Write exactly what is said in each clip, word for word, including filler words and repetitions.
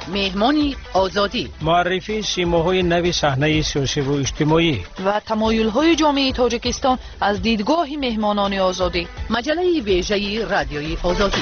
مهمانی آزادی، معرفی سیماهای نوی صحنه سیاسی و اجتماعی و تمایل‌های جامعه تاجیکستان از دیدگاه مهمانان آزادی. مجله ویژه رادیوی آزادی.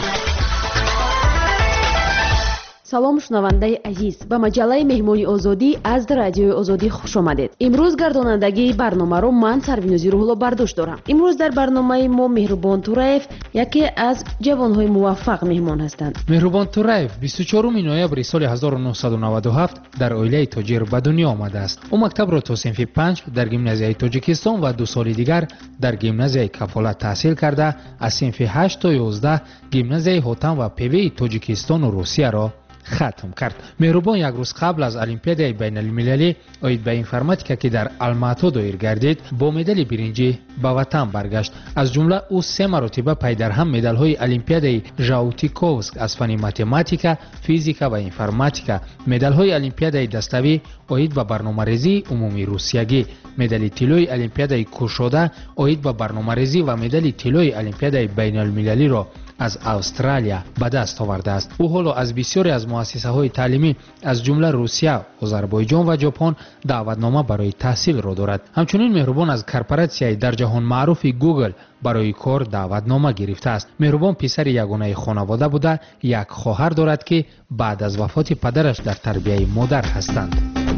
салом шунавандаи азиз, ба маҷаллаи меҳмони озодӣ аз радиои озодӣ хуш омадед. имрӯз гардонандагии барномаро ман Сарвинузи Рӯҳулло бардошт дорам. имрӯз дар барномаи мо Меҳрубон Тураев яке аз ҷавонҳои муваффақ меҳмон ҳастанд. Меҳрубон Тураев бисту чорум ноябри соли ҳазору нуҳсаду наваду ҳафт дар оилаи тоҷир ба дунё омадааст. ӯ мактабро то синфи панҷ дар гимназияи Тоҷикистон ва ду соли дигар дар гимназияи Кафолат таҳсил карда, аз синфи ҳашт то ёздаҳ гимназияи Ҳотам ва Певеи Тоҷикистону Русияро хатм кард. Меҳрубон як рӯз қабл аз олимпиадаи байналмилалӣ оид ба информатика ки дар Алмато доир гардид, бо медали биринҷӣ ба ватан баргашт. аз ҷумла ӯ се маротиба пайдарҳам медалҳои олимпиадаи Жаутиковск аз фани математика, физика ва информатика, медалҳои олимпиадаи даставӣ оид ба барномарезии умумии русиягӣ, медали тиллои олимпиадаи кушода оид ба барномарезӣ ва медали тиллои олимпиадаи байналмилалиро аз Австралия ба даст овардааст. ӯ ҳоло аз бисёре аз муассисаҳои таълимӣ аз ҷумла Русия, Озарбойҷон ва Ҷопон даъватнома барои таҳсилро дорад. ҳамчунин Меҳрубон аз корпоратсияи дар ҷаҳон маъруфи Google барои кор даъватнома гирифтааст. Меҳрубон писари ягонаи хонавода буда, як хоҳар дорад ки баъд аз вафоти падараш дар тарбияи модар ҳастанд.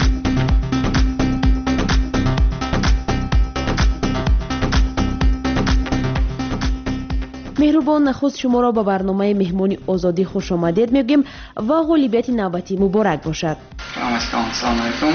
меҳрубон, нахуст шуморо ба барномаи меҳмони озодӣ хуш омадед мегӯем ва ғолибияти навбатӣ муборак бошад. Ассалому алайкум.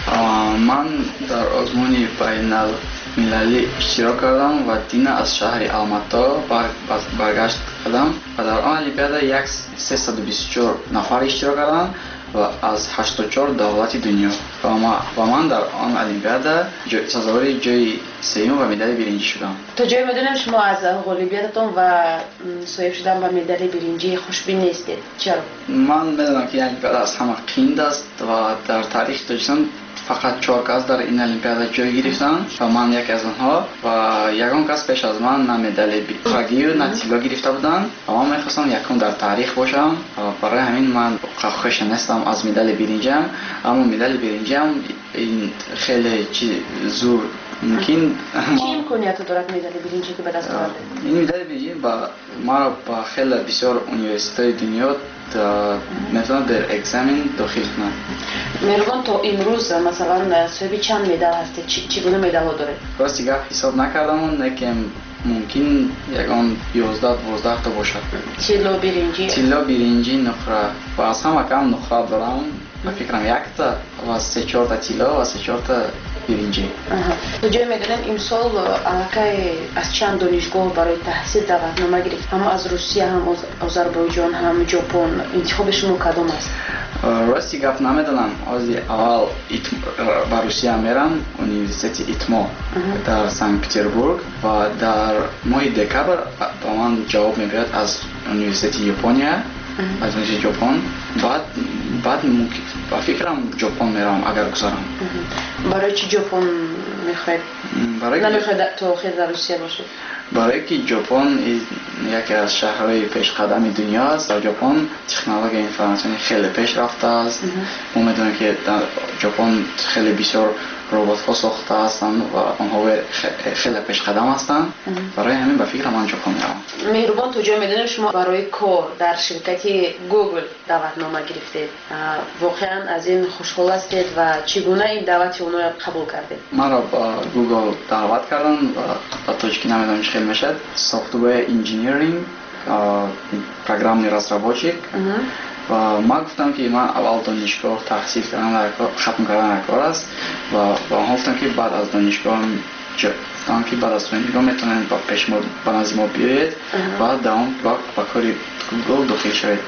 Ман дар озмуни байналмилалӣ иштирок кардам ва дина аз шаҳри Алмато баргашт кардам ва дар он олимпиада сесаду бисту чор нафар иштирок карданд ва аз ҳаштоду чор давлати дунё. ва ман дар он олимпиада сазовари ҷои сеюм ва медали биринҷӣ шудам. то ҷое медонем шумо аз ғолибиятатон ва соҳиб шудан ба медали биринҷӣ хушбин нестед. чаро? ман медонам ки олимпиада аз ҳама қиин аст ва дар таърихи Тоҷикистон фақат чор кас дар ин олимпиада ҷой гирифтанд ва ман яке аз онҳо ва ягон кас пеш аз ман на медали хагию на тилло гирифта буданд ва ман мехостам якум дар таърих бошам ва барои ҳамин ман хоша нестам аз медали биринҷиам, аммо медали биринҷиам ин хеле чи зур мумкин чӣ имкониято дорад медали биринҷӣ ки ба даст овардед? ин медали биринҷӣ ба маро ба хеле бисёр университетҳои дунё метавонад дар экзамен дохил кунад. Меҳрубон, то имрӯз масалан соҳиби чанд медал ҳастед? чӣ гуна медалҳо доред? рости гап ҳисоб накардам, лекин мумкин ягон ёздаҳ дувоздаҳ та бошад. тилло биринҷӣ? тилло биринҷӣ нуқра ва аз ҳама кам нуқра дорам. ба фикрам якта ва се чорта тилло ва се чорта биринҷӣ. то ҷое медонем имсол аллакай аз чанд донишгоҳ барои таҳсил даъватнома гирифт? ҳам аз Русия, ҳам Озарбойҷон, ҳам Ҷопон. интихоби шумо кадом аст? рости гап намедонам. ози аввал ба Русия мерам, университети итмо дар Санкт-Петербург ва дар моҳи декабр ба ман ҷавоб мебиёд аз университети Япония, аз университети Ҷопон. баъд баъд ба фикрам Ҷопон мерам агар гузарам. барои чӣ Ҷопон мехоҳед? намехоҳед то охир дар Русия бошед? барое ки Ҷопон яке аз шаҳрҳои пешқадами дунё аст ва Ҷопон технологияи информатсионӣ хеле пешрафта аст. мо медонем ки дар Ҷопон хеле бисёр роботҳо сохта ҳастанд ва онҳо хеле пешқадам ҳастанд. барои ҳамин ба фикрам ман Ҷопон меравам. меҳрубон, то ҷое медонем шумо барои кор дар ширкати Google даъватнома гирифтед. воқеан аз ин хушҳол ҳастед ва чӣ гуна ин даъвати онҳоро қабул кардед? маро ба Google даъват карданд ва ба тоҷикӣ намедонам чӣ хел мешавад. software engineering, программный разработчик. ва ман гуфтам ки ман аввал донишгоҳ таҳсил кардан хатм кардан кор аст ва ба онҳо гуфтам ки баъд аз донишгоҳ гуфтам ки баъд аз донишгоҳ метавонед ба пеш ба назди мо биёед ва давом ба кори Google дохил шавед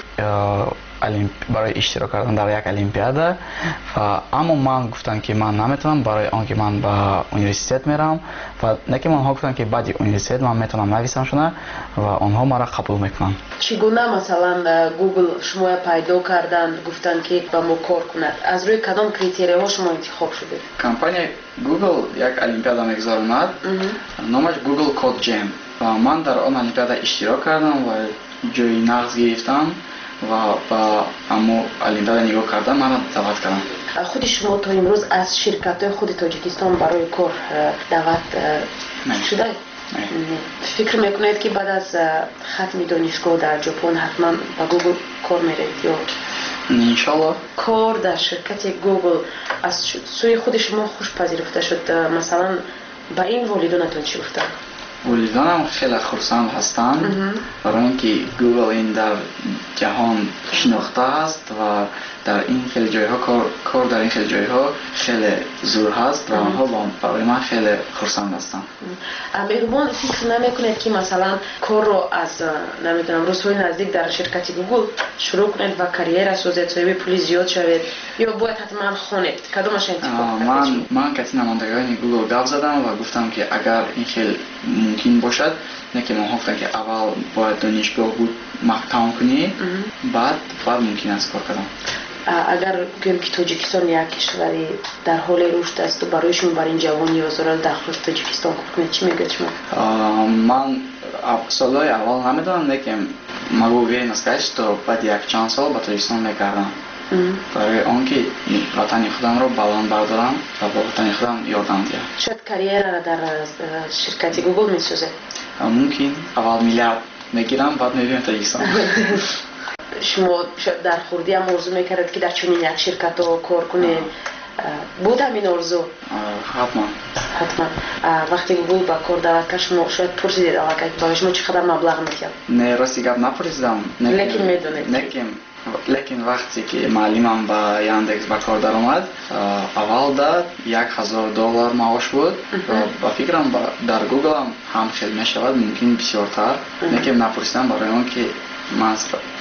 барои иштирок кардан дар як олимпиада. аммо ман гуфтам ки ман наметавонам, барои он ки ман ба университет мерам ва лекин онҳо гуфтанд ки баъди университет ман метавонам нависам шуна ва онҳо маро қабул мекунанд. чӣ гуна масалан Google шумо пайдо карданд, гуфтанд ки ба мо кор кунад? аз рӯи кадом критерияҳо шумо интихоб шудед? компания Google як олимпиада мегузаронад, номаш Google Code Jam ва ман дар он олимпиада иштирок кардам ва ҷои нағз гирифтам ва ба аммо алинда нигоҳ карда маро даъват кардам. худи шумо то имрӯз аз ширкатҳои худи тоҷикистон барои кор даъват шудаед? фикр мекунед ки баъд аз хатми донишгоҳ дар ҷопон ҳатман ба Google кор меред ё иншаллоҳ кор дар ширкати Google аз сӯи худи шумо хуш пазирифта шуд? Масалан ба ин волидонатон чӣ гуфтанд? волидонам хеле хурсанд ҳастанд, барои ин ки Google ин дар ҷаҳон шинохта аст ва дар ин хеле ҷойҳо кор дар ин хеле ҷойҳо хеле зур ҳаст ва онҳо барои ман хеле хурсанд ҳастанд. меҳрубон фикр намекунед ки масалан корро аз намедонам рӯзҳои наздик дар ширкати Google шурӯъ кунед ва карьера созед, соҳиби пули зиёд шавед ё бояд ҳатман хонед? Кадомаш интихоб кардед? ман кати намояндагони Google гап задам ва гуфтам ки агар ин хел мумкин бошад, не ки ман гуфтам ки аввал бояд донишгоҳ буд тамом кунӣ, баъд баъд мумкин аст кор кардам. агар гӯем ки тоҷикистон як кишвари дар ҳоли рушд асту барои шумо бар ин ҷавони озора дахлош тоҷикистон кор кунед, чӣ мегӯед шумо? ман солҳои аввал намедонам, лекин магу верно сказать, что баъди якчанд сол ба тоҷикистон мекардам, барои он ки ватани худамро баланд бардорам ва ба ватани худам ёрдам диҳам. шояд карьерара дар ширкати Google месозед? мумкин аввал миллиард мегирам, баъд мебинем тоҷикистон. шумо дар хурдӣ ҳам орзу мекардед ки дар чунин як ширкатҳо кор кунед? буд ҳамин орзу? ҳатман. ҳатман. вақте Google ба кор даъват кард, шумо шояд пурсидед аллакай барои шумо чӣ қадар маблағ мекард? не, рости гап напурсидам, лекин медонед? лекин вақте ки маълимам ба Яндекс ба кор даромад, аввалда як ҳазор доллар маош буд. ба фикрам дар Google ам ҳам хел мешавад, мумкин бисёртар, лекин напурсидам барои он ки ман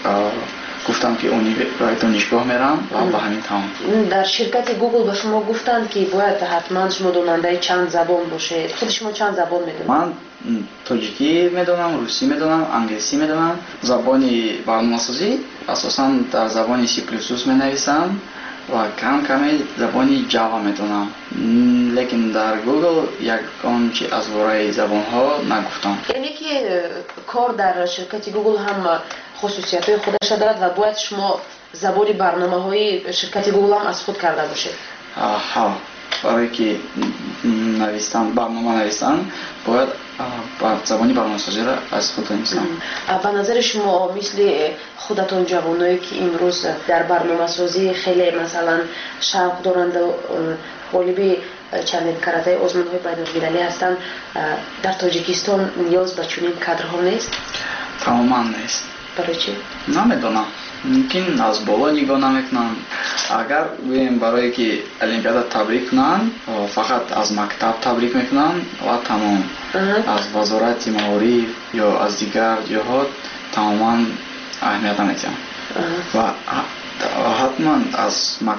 гуфтам ки донишгоҳ мерам ва ба ҳамин тамом. дар ширкати Google ба шумо гуфтанд ки бояд ҳатман шумо донандаи чанд забон бошед? худи шумо чанд забон медонед? ман тоҷикӣ медонам, русӣ медонам, англисӣ медонам. Забони барномасозӣ асосан дар забони C plus plus менависам ва кам каме забони Java медонам, лекин дар Google ягон чи аз вораи забонҳо нагуфтам. яъне ки кор дар ширкати Google ҳам хусусиятҳои худаш дорад ва бояд шумо забони барномаҳои ширкати Google ҳам аз худ карда бошед? ҳа, барое ки навистан барнома навистан бояд забони барномасозиро аз худ навистан. ба назари шумо мисли худатон ҷавоное ки имрӯз дар барномасозӣ хеле масалан шавқ доранду ғолиби чандин каратаи озмунҳои байнулмилалӣ ҳастанд, дар Тоҷикистон ниёз ба чунин кадрҳо нест? тамоман нест. барои чӣ? намедонам, мумкин аз боло нигоҳ намекунанд. агар гӯем барое ки олимпиада табрик кунанд, фақат аз мактаб табрик мекунанд ва тамом. аз вазорати маориф ё аз дигар ҷоҳо тамоман аҳамият намедиҳам. ва ҳатман аз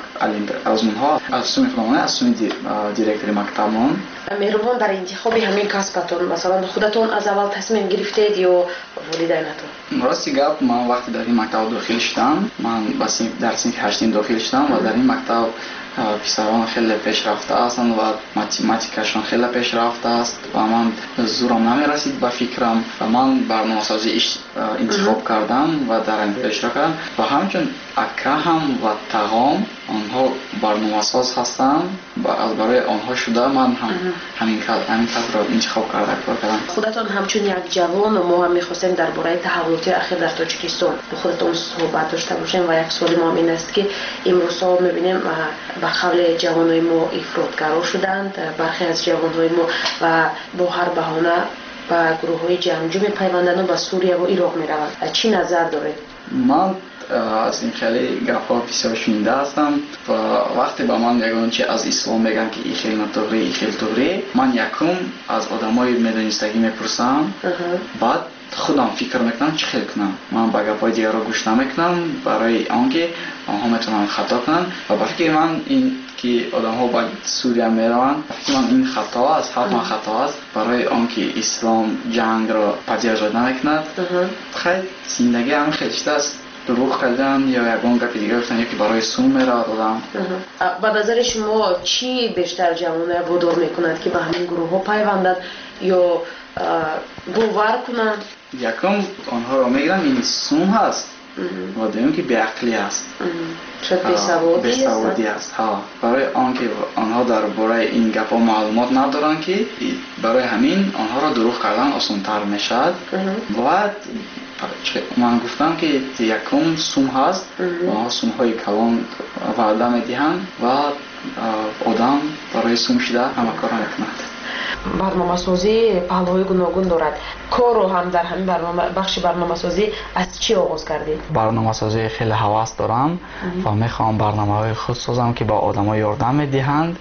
озмунҳо аз сумми худамона аз сумми директори мактабмон. меҳрубон дар интихоби ҳамин касбатон масалан худатон аз аввал тасмим гирифтед ё волидайнатон? рости гап, ман вақте дар ин мактаб дохил шудам, ман дар синфи ҳаштум дохил шудам ва дар ин мактаб писарон хеле пешрафта ҳастанд ва математикашон хеле пешрафта аст ва ман зурам намерасид ба фикрам ва ман барномасозӣ интихоб кардам ва дар олимпиада иштирок кардам ва ҳамчун акаҳам ва тағом онҳо барномасоз ҳастанд. аз барои онҳо шуда ман ҳамин касбро интихоб карда кор кардам. худатон ҳамчун як ҷавон мо ҳам мехостем дар бораи таҳаввулоти ахир дар Тоҷикистон бо худатон суҳбат дошта бошем ва як суоли мо ин аст ки имрӯзҳо мебинем ба қавли ҷавонои мо ифротгаро шуданд, бархе аз ҷавонҳои мо ва бо ҳар баҳона ба гурӯҳҳои ҷангҷӯ мепайванданд ва ба Сурия ва Ироқ мераванд. чӣ назар доред? ман аз ин хеле гапҳо бисёр шунида ҳастам ва вақте ба ман ягон чи аз ислом мегӯям ки ин хел нотуғри ин хел туғри, ман якум аз одамои медонистагӣ мепурсам, баъд худам фикр мекунам чӣ хел кунам. ман ба гапҳои дигарро гӯш намекунам барои он ки онҳо метавонанд хато кунанд ва ба фикри ман ин ки одамҳо ба Сурия мераванд, ба фикри ман ин хато аст, ҳатман хато аст, барои он ки ислом ҷангро падиҳожод намекунад. хайр зиндагӣ ҳамин хел чиз аст, дурӯғ кардан ё ягон гапи дигар гуфтан ё ки барои сум меравад одам. ба назари шумо чӣ бештар ҷавонае водор мекунад ки ба ҳамин гурӯҳҳо пайвандад ё бовар кунанд? якум онҳоро мегирам ин сум ҳаст و دوم که بیعقلی است. شاید بیسوادی است. بیسوادی است ها. برای آنکه آنها درباره این گپا معلومات ندارن که برای همین آنها را دروغ کردن آسان‌تر میشد. و من گفتم که یکم سوم هست و سوم های کلان وعده میدهند و آدم برای سوم شده همه کار میکند. برنامه‌سازی پهلوهای گوناگون دارد. کار رو هم در همین برنامه بخش برنامه‌سازی از چی آغاز کردید؟ برنامه‌سازی خیلی حواس دارم و میخوام برنامه‌های خود سازم که با آدم‌ها یاردم میدهند.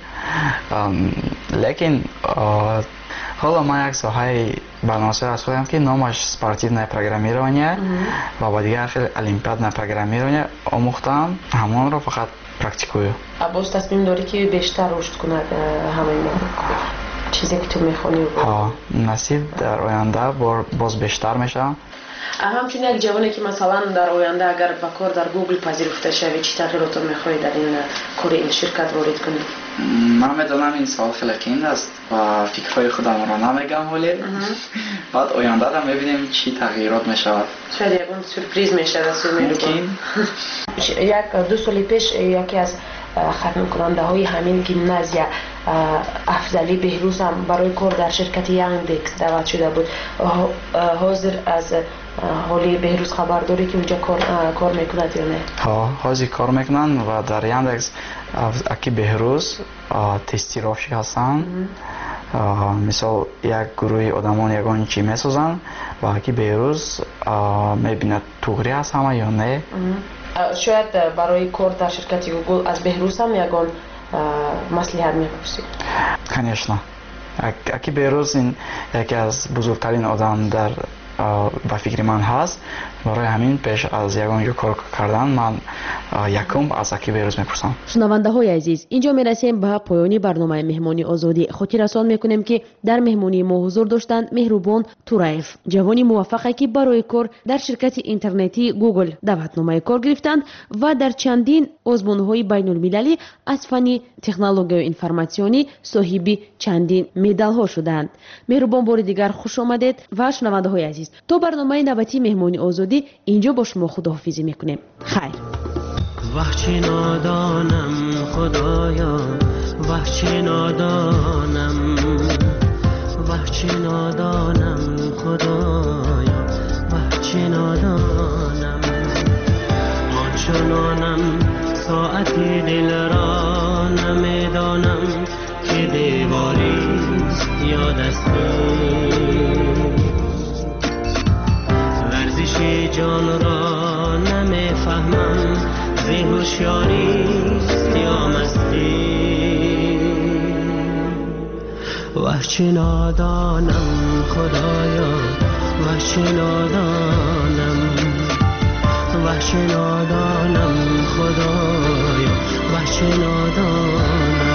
لیکن حالا من یک ساحه برنامه‌سازی از خودم که نامش спортивное программирование و با دیگر خیلی المپیاد программирование آموختم. همون رو فقط پرکتیکویو. باز تصمیم داری که بیشتر رشد کند همین چیزی که تو میخونی؟ ها نصیب در آینده باز بیشتر میشه. همچنین یک جوانی که مثلا در آینده اگر به کار در گوگل پذیرفته شوی چی تغییرات میخوای در این کار این شرکت وارد کنی؟ من میدونم این سوال خیلی کیند است و فکرهای خودم را نمیگم ولی بعد آینده را میبینیم چی تغییرات میشود. شاید یکون سورپریز میشه رسول ممکن. یک دو سال پیش یکی از ختم کننده های همین گیمنازیا افضلی بهروز هم برای کار در شرکت یانگدکس دعوت شده بود. حاضر از حالی بهروز خبر داری که اونجا کار کار میکند یا نه؟ ها حاضر کار میکنن و در یانگدکس اکی بهروز تستیرافشی هستن. مثال یک گروه آدمان یگان چی میسازن و اکی بهروز میبیند توغری هست همه یا نه. شاید برای کار در شرکت گوگل از بهروز هم یگان مصلحت میپرسید. کنیشنا اکی بهروز این یکی از بزرگترین آدم در با فکر من هست. برای همین پیش از یگان کار کردن من یکم از اکی بهروز میپرسم. شنونده های عزیز اینجا میرسیم به پایانی برنامه مهمانی آزادی. خاطررسان میکنیم که در مهمانی ما حضور داشتند مهربان تورایف، جوانی موفقی که برای کار در شرکت اینترنتی گوگل دعوتنامه کار گرفتند و در چندین آزمون‌های بین المللی از فن تکنولوژی و اینفورماسیونی صاحب چندین مدال ها شدند. مهربان بار دیگر خوش آمدید و شنونده های عزیز تا برنامه نوبتی مهمانی آزادی اینجا با شما خداحافظی میکنیم. خیر. وحچی نادانم خدایا، وحچی نادانم، وحچی نادانم خدایا، وحچی نادانم. آنچنانم ساعتی دل را نمیدانم که دیواری یا دستی. ورزش جان را نمیفهمم زی هوشیاریست یا مستی. وحچی نادانم خدایا، وحچی نادانم، وحچی نادانم خدایا، وحچی نادانم.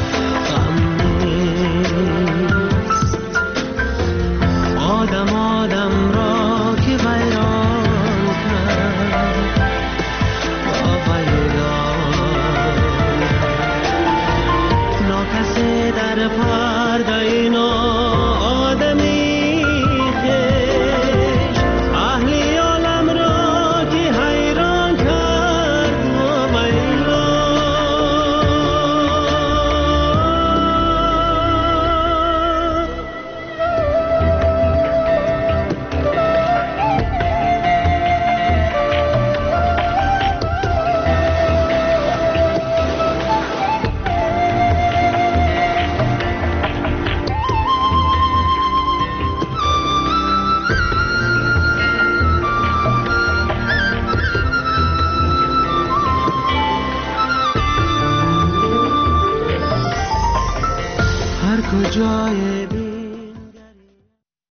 آدم